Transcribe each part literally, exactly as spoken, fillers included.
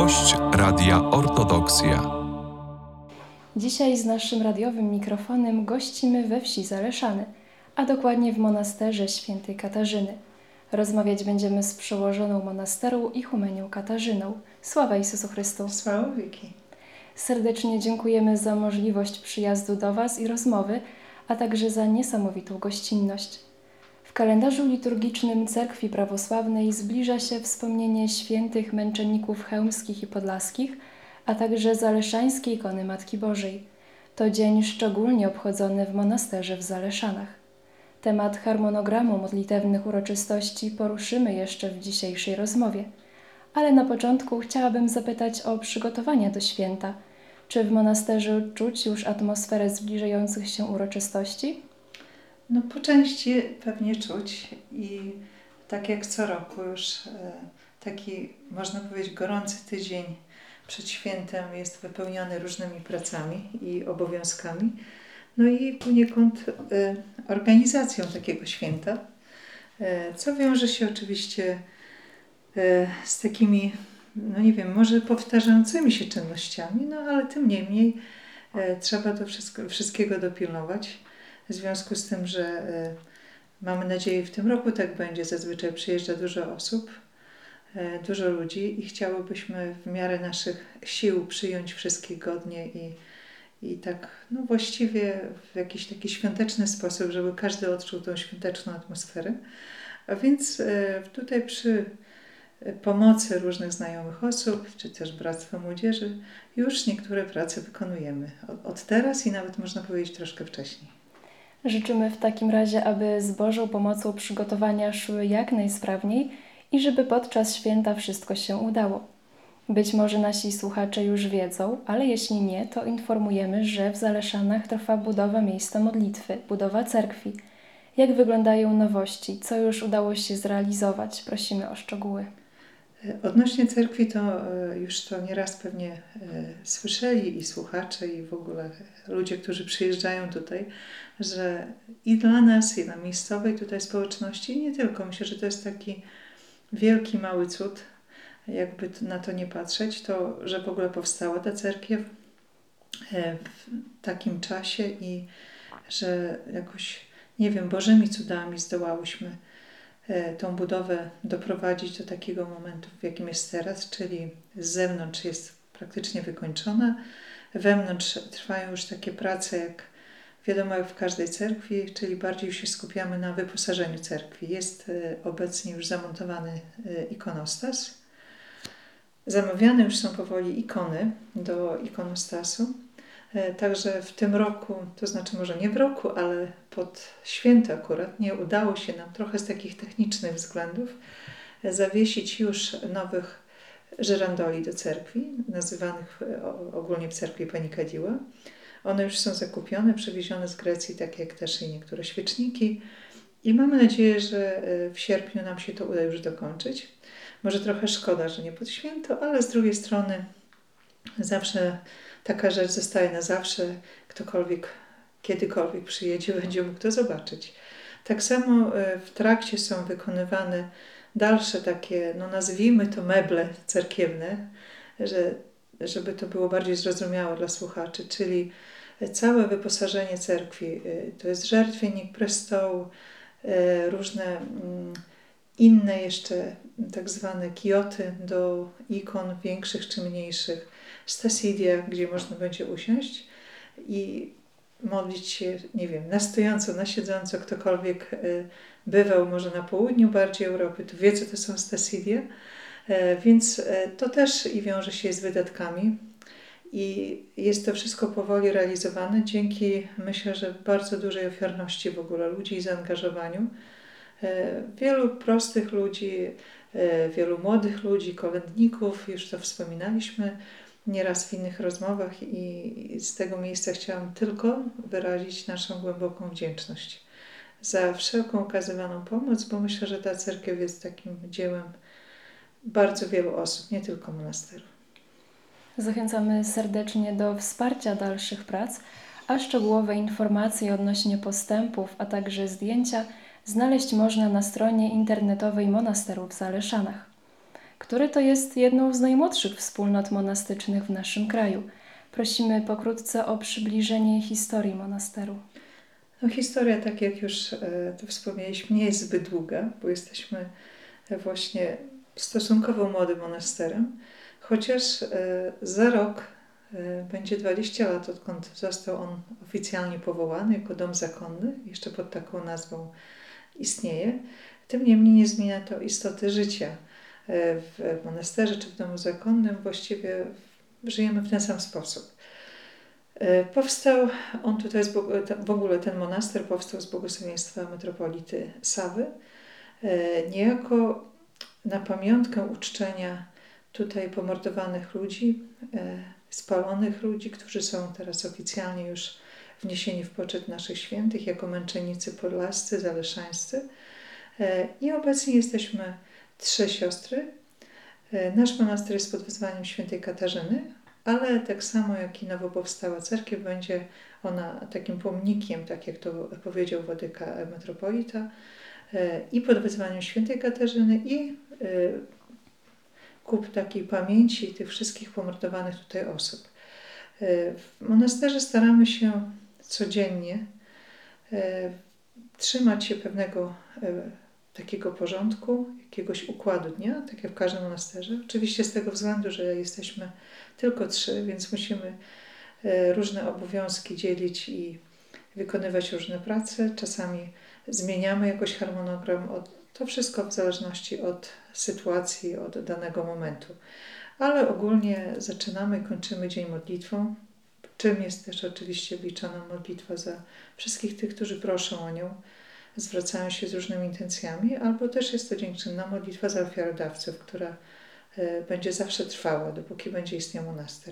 Gość Radia Ortodoksja. Dzisiaj z naszym radiowym mikrofonem gościmy we wsi Zaleszany, a dokładnie w monasterze świętej Katarzyny. Rozmawiać będziemy z przełożoną monasteru ichumenią Katarzyną. Sława Jezusu Chrystu! Sława wieki! Serdecznie dziękujemy za możliwość przyjazdu do Was i rozmowy, a także za niesamowitą gościnność. W kalendarzu liturgicznym Cerkwi Prawosławnej zbliża się wspomnienie świętych męczenników chełmskich i podlaskich, a także zaleszańskiej ikony Matki Bożej. To dzień szczególnie obchodzony w monasterze w Zaleszanach. Temat harmonogramu modlitewnych uroczystości poruszymy jeszcze w dzisiejszej rozmowie. Ale na początku chciałabym zapytać o przygotowania do święta. Czy w monasterzu czuć już atmosferę zbliżających się uroczystości? No po części pewnie czuć i tak jak co roku już e, taki, można powiedzieć, gorący tydzień przed świętem jest wypełniony różnymi pracami i obowiązkami. No i poniekąd e, organizacją takiego święta, e, co wiąże się oczywiście e, z takimi, no nie wiem, może powtarzającymi się czynnościami, no ale tym niemniej e, trzeba to wszystko, wszystkiego dopilnować. W związku z tym, że y, mamy nadzieję w tym roku tak będzie, zazwyczaj przyjeżdża dużo osób, y, dużo ludzi i chciałobyśmy w miarę naszych sił przyjąć wszystkich godnie i, i tak no właściwie w jakiś taki świąteczny sposób, żeby każdy odczuł tą świąteczną atmosferę. A więc y, tutaj przy pomocy różnych znajomych osób, czy też Bractwa Młodzieży już niektóre prace wykonujemy. Od, od teraz i nawet można powiedzieć troszkę wcześniej. Życzymy w takim razie, aby z Bożą pomocą przygotowania szły jak najsprawniej i żeby podczas święta wszystko się udało. Być może nasi słuchacze już wiedzą, ale jeśli nie, to informujemy, że w Zaleszanach trwa budowa miejsca modlitwy, budowa cerkwi. Jak wyglądają nowości? Co już udało się zrealizować? Prosimy o szczegóły. Odnośnie cerkwi to już to nieraz pewnie słyszeli i słuchacze i w ogóle ludzie, którzy przyjeżdżają tutaj, że i dla nas, i dla miejscowej tutaj społeczności, i nie tylko, myślę, że to jest taki wielki, mały cud, jakby na to nie patrzeć, to, że w ogóle powstała ta cerkiew w takim czasie i że jakoś, nie wiem, Bożymi cudami zdołałyśmy tą budowę doprowadzić do takiego momentu, w jakim jest teraz, czyli z zewnątrz jest praktycznie wykończona, wewnątrz trwają już takie prace, jak wiadomo, jak w każdej cerkwi, czyli bardziej się skupiamy na wyposażeniu cerkwi. Jest obecnie już zamontowany ikonostas. Zamawiane już są powoli ikony do ikonostasu. Także w tym roku, to znaczy może nie w roku, ale pod święto akurat, nie udało się nam trochę z takich technicznych względów zawiesić już nowych żyrandoli do cerkwi, nazywanych ogólnie w cerkwi Panikadiła. One już są zakupione, przywiezione z Grecji, tak jak też i niektóre świeczniki. I mamy nadzieję, że w sierpniu nam się to uda już dokończyć. Może trochę szkoda, że nie pod święto, ale z drugiej strony zawsze taka rzecz zostaje na zawsze. Ktokolwiek, kiedykolwiek przyjedzie, będzie mógł to zobaczyć. Tak samo w trakcie są wykonywane dalsze takie, no nazwijmy to meble cerkiewne, że, żeby to było bardziej zrozumiałe dla słuchaczy, czyli całe wyposażenie cerkwi. To jest żertwienik, prestoł, różne inne jeszcze tak zwane kijoty do ikon większych czy mniejszych, stasidia, gdzie można będzie usiąść i modlić się, nie wiem, na stojąco, na siedząco, ktokolwiek bywał może na południu bardziej Europy, to wie, co to są stasidia, więc to też i wiąże się z wydatkami i jest to wszystko powoli realizowane dzięki, myślę, że bardzo dużej ofiarności w ogóle ludzi i zaangażowaniu. Wielu prostych ludzi, wielu młodych ludzi, kolędników, już to wspominaliśmy nieraz w innych rozmowach i z tego miejsca chciałam tylko wyrazić naszą głęboką wdzięczność za wszelką okazywaną pomoc, bo myślę, że ta cerkiew jest takim dziełem bardzo wielu osób, nie tylko monasteru. Zachęcamy serdecznie do wsparcia dalszych prac, a szczegółowe informacje odnośnie postępów, a także zdjęcia znaleźć można na stronie internetowej monasteru w Zaleszanach. który to jest jedną z najmłodszych wspólnot monastycznych w naszym kraju. Prosimy pokrótce o przybliżenie historii monasteru. No, historia, tak jak już e, to wspomnieliśmy, nie jest zbyt długa, bo jesteśmy właśnie stosunkowo młodym monasterem, chociaż e, za rok e, będzie dwadzieścia lat, odkąd został on oficjalnie powołany jako dom zakonny, jeszcze pod taką nazwą istnieje. Tym niemniej nie zmienia to istoty życia. E, w monasterze czy w domu zakonnym właściwie żyjemy w ten sam sposób. Powstał on tutaj, z, w ogóle ten monaster powstał z błogosławieństwa metropolity Sawy, niejako na pamiątkę uczczenia tutaj pomordowanych ludzi, spalonych ludzi, którzy są teraz oficjalnie już wniesieni w poczet naszych świętych jako męczennicy podlascy, zaleszańscy. I obecnie jesteśmy trzy siostry. Nasz monaster jest pod wezwaniem świętej Katarzyny, ale tak samo jak i nowo powstała cerkiew, będzie ona takim pomnikiem, tak jak to powiedział Władyka metropolita, i pod wezwaniem świętej Katarzyny, i ku takiej pamięci tych wszystkich pomordowanych tutaj osób. W monasterze staramy się codziennie trzymać się pewnego takiego porządku, jakiegoś układu dnia, tak jak w każdym monasterze. Oczywiście z tego względu, że jesteśmy tylko trzy, więc musimy różne obowiązki dzielić i wykonywać różne prace. Czasami zmieniamy jakoś harmonogram. To wszystko w zależności od sytuacji, od danego momentu. Ale ogólnie zaczynamy i kończymy dzień modlitwą, czym jest też oczywiście wliczana modlitwa za wszystkich tych, którzy proszą o nią, zwracają się z różnymi intencjami, albo też jest to dziękczynna modlitwa za ofiarodawców, która będzie zawsze trwała, dopóki będzie istniał monaster.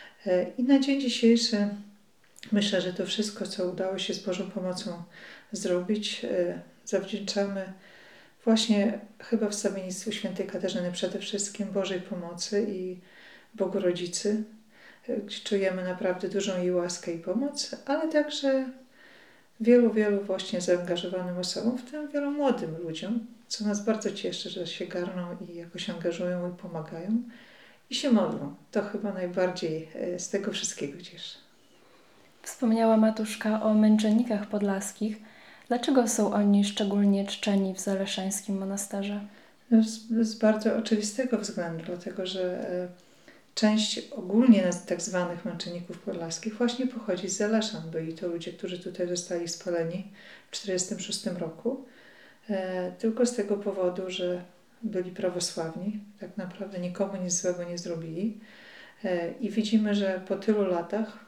I na dzień dzisiejszy myślę, że to wszystko, co udało się z Bożą pomocą zrobić, zawdzięczamy właśnie chyba wstawiennictwu świętej Katarzyny przede wszystkim, Bożej pomocy i Bogu Rodzicy, gdzie czujemy naprawdę dużą jej łaskę i pomoc, ale także wielu, wielu właśnie zaangażowanym osobom, w tym wielu młodym ludziom, co nas bardzo cieszy, że się garną i jakoś angażują i pomagają i się modlą. To chyba najbardziej z tego wszystkiego cieszy. Wspomniała Matuszka o męczennikach podlaskich. Dlaczego są oni szczególnie czczeni w Zaleszańskim monasterze? No, z, z bardzo oczywistego względu, dlatego że część ogólnie tak zwanych męczenników podlaskich właśnie pochodzi z Zaleszan. Byli to ludzie, którzy tutaj zostali spaleni w tysiąc dziewięćset czterdziestym szóstym roku, e, tylko z tego powodu, że byli prawosławni, tak naprawdę nikomu nic złego nie zrobili. E, I widzimy, że po tylu latach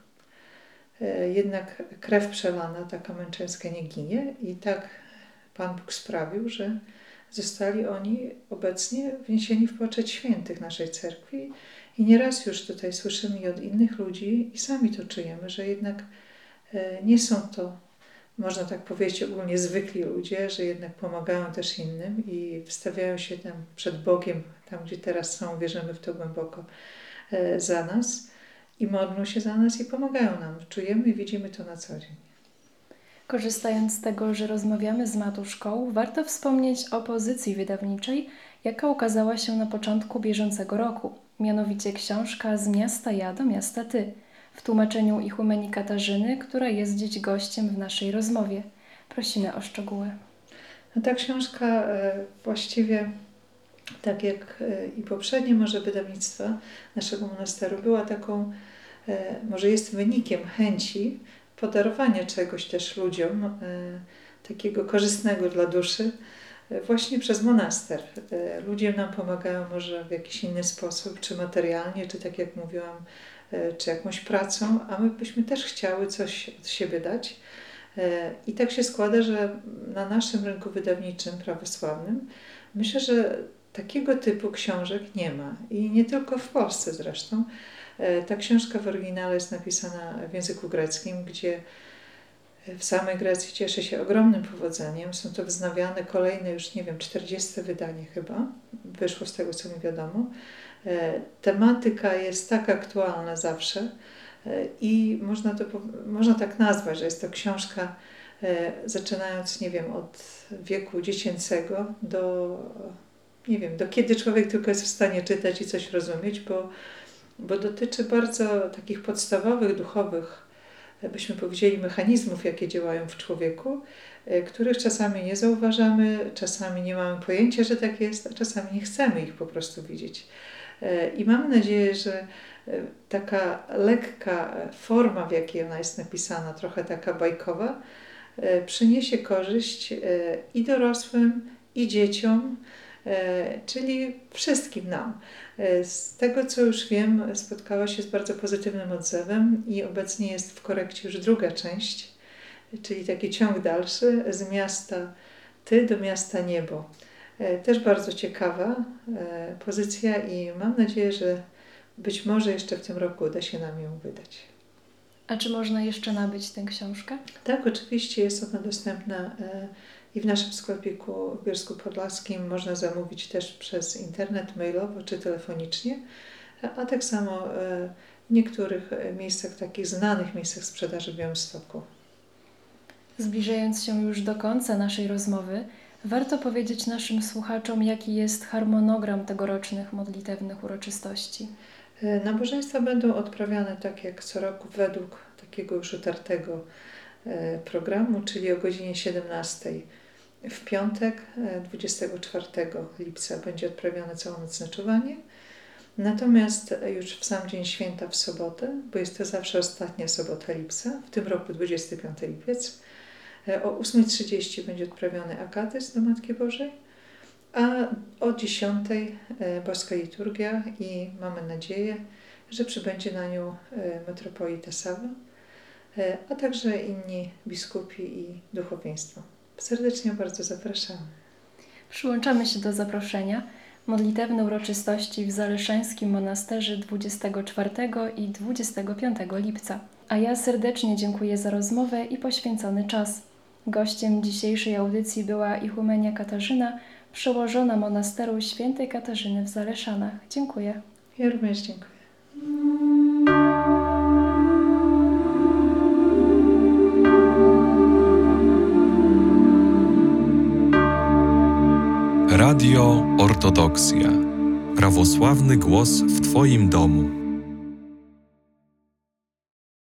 e, jednak krew przelana, taka męczeńska, nie ginie i tak Pan Bóg sprawił, że zostali oni obecnie wniesieni w poczet świętych naszej cerkwi. I nieraz już tutaj słyszymy i od innych ludzi i sami to czujemy, że jednak nie są to, można tak powiedzieć, ogólnie zwykli ludzie, że jednak pomagają też innym i wstawiają się tam przed Bogiem, tam gdzie teraz są, wierzymy w to głęboko, za nas i modlą się za nas i pomagają nam. Czujemy i widzimy to na co dzień. Korzystając z tego, że rozmawiamy z Matuszką, warto wspomnieć o pozycji wydawniczej, jaka ukazała się na początku bieżącego roku. Mianowicie książka Z miasta ja do miasta ty, w tłumaczeniu ichumenii Katarzyny, która jest dziś gościem w naszej rozmowie. Prosimy o szczegóły. No ta książka właściwie, tak jak i poprzednie może wydawnictwa naszego monasteru, była taką, może jest wynikiem chęci podarowania czegoś też ludziom, takiego korzystnego dla duszy, właśnie przez monaster. Ludzie nam pomagają może w jakiś inny sposób, czy materialnie, czy tak jak mówiłam, czy jakąś pracą, a my byśmy też chciały coś od siebie dać. I tak się składa, że na naszym rynku wydawniczym prawosławnym myślę, że takiego typu książek nie ma. I nie tylko w Polsce zresztą. Ta książka w oryginale jest napisana w języku greckim, gdzie w samej Grecji cieszy się ogromnym powodzeniem. Są to wznawiane kolejne już, nie wiem, czterdzieste wydanie chyba. Wyszło z tego, co mi wiadomo. Tematyka jest tak aktualna zawsze i można to można tak nazwać, że jest to książka zaczynając, nie wiem, od wieku dziecięcego do, nie wiem, do kiedy człowiek tylko jest w stanie czytać i coś rozumieć, bo, bo dotyczy bardzo takich podstawowych, duchowych, byśmy powiedzieli, mechanizmów, jakie działają w człowieku, których czasami nie zauważamy, czasami nie mamy pojęcia, że tak jest, a czasami nie chcemy ich po prostu widzieć. I mam nadzieję, że taka lekka forma, w jakiej ona jest napisana, trochę taka bajkowa, przyniesie korzyść i dorosłym, i dzieciom, czyli wszystkim nam. Z tego, co już wiem, spotkała się z bardzo pozytywnym odzewem i obecnie jest w korekcie już druga część, czyli taki ciąg dalszy z miasta Ty do miasta Niebo. Też bardzo ciekawa pozycja i mam nadzieję, że być może jeszcze w tym roku uda się nam ją wydać. A czy można jeszcze nabyć tę książkę? Tak, oczywiście jest ona dostępna i w naszym sklepiku w Bielsku Podlaskim. Można zamówić też przez internet, mailowo czy telefonicznie, a tak samo w niektórych miejscach, takich znanych miejscach sprzedaży w Białymstoku. Zbliżając się już do końca naszej rozmowy, warto powiedzieć naszym słuchaczom, jaki jest harmonogram tegorocznych modlitewnych uroczystości. Nabożeństwa będą odprawiane tak jak co roku według takiego już utartego programu, czyli o godzinie siedemnastej w piątek, dwudziestego czwartego lipca będzie odprawiane całonocne czuwanie. Natomiast już w sam dzień święta w sobotę, bo jest to zawsze ostatnia sobota lipca, w tym roku dwudziestego piątego lipiec, o ósma trzydzieści będzie odprawiony akatyzm do Matki Bożej, a o dziesiątej boska liturgia i mamy nadzieję, że przybędzie na nią metropolita Sava, a także inni biskupi i duchowieństwo. Serdecznie bardzo zapraszamy. Przyłączamy się do zaproszenia. Modlitewne uroczystości w Zaleszańskim Monasterze dwudziestego czwartego i dwudziestego piątego lipca. A ja serdecznie dziękuję za rozmowę i poświęcony czas. Gościem dzisiejszej audycji była ichumenia Katarzyna, przełożona monasteru świętej Katarzyny w Zaleszanach. Dziękuję. Ja również dziękuję. Radio Ortodoksja. Prawosławny głos w Twoim domu.